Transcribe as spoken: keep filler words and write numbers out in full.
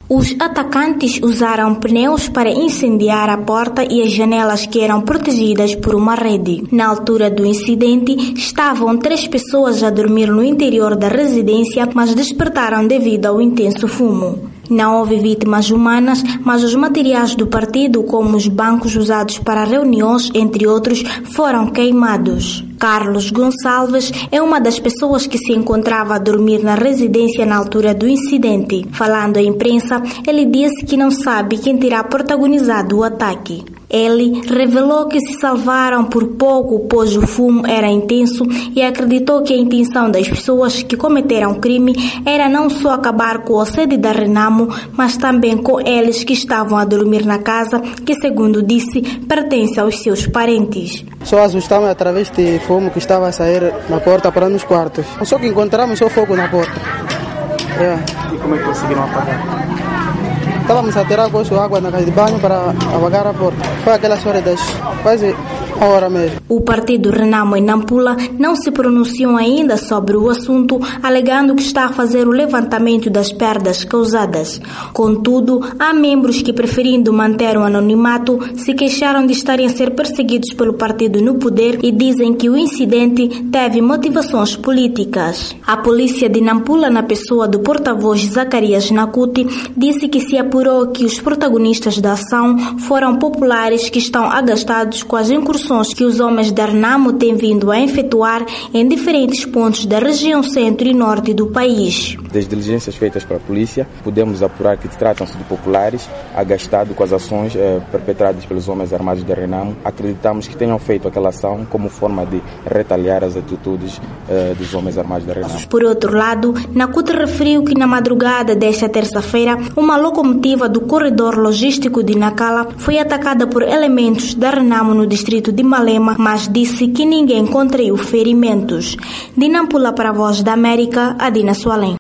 Os atacantes usaram pneus para incendiar a porta e as janelas que eram protegidas por uma rede. Na altura do incidente, estavam três pessoas a dormir no interior da residência, mas despertaram devido ao intenso fumo. Não houve vítimas humanas, mas os materiais do partido, como os bancos usados para reuniões, entre outros, foram queimados. Carlos Gonçalves é uma das pessoas que se encontrava a dormir na residência na altura do incidente. Falando à imprensa, ele disse que não sabe quem terá protagonizado o ataque. Ele revelou que se salvaram por pouco, pois o fumo era intenso, e acreditou que a intenção das pessoas que cometeram o crime era não só acabar com a sede da Renamo, mas também com eles que estavam a dormir na casa, que, segundo disse, pertence aos seus parentes. Só assustamos através de fumo que estava a sair na porta para nos quartos. Só que encontramos só fogo na porta. É. E como é que conseguiram apagar? Estávamos a tirar com água na casa de banho para apagar a porta. Foi aquela história das quase uma hora mesmo. O partido Renamo em Nampula não se pronunciou ainda sobre o assunto, alegando que está a fazer o levantamento das perdas causadas. Contudo, há membros que, preferindo manter o anonimato, se queixaram de estarem a ser perseguidos pelo partido no poder e dizem que o incidente teve motivações políticas. A polícia de Nampula, na pessoa do porta-voz Zacarias Nakuti, disse que se apurou que os protagonistas da ação foram populares que estão agastados com as incursões que os homens da Renamo têm vindo a efetuar em diferentes pontos da região centro e norte do país. Das diligências feitas pela polícia, podemos apurar que tratam-se de populares agastados com as ações eh, perpetradas pelos homens armados da Renamo. Acreditamos que tenham feito aquela ação como forma de retaliar as atitudes eh, dos homens armados da Renamo. Por outro lado, Nakuti referiu que na madrugada desta terça-feira, uma locomotiva do corredor logístico de Nacala foi atacada por elementos da Renamo no distrito de Malema, mas disse que ninguém contraiu ferimentos. De Nampula para a Voz da América, Adina Sualem.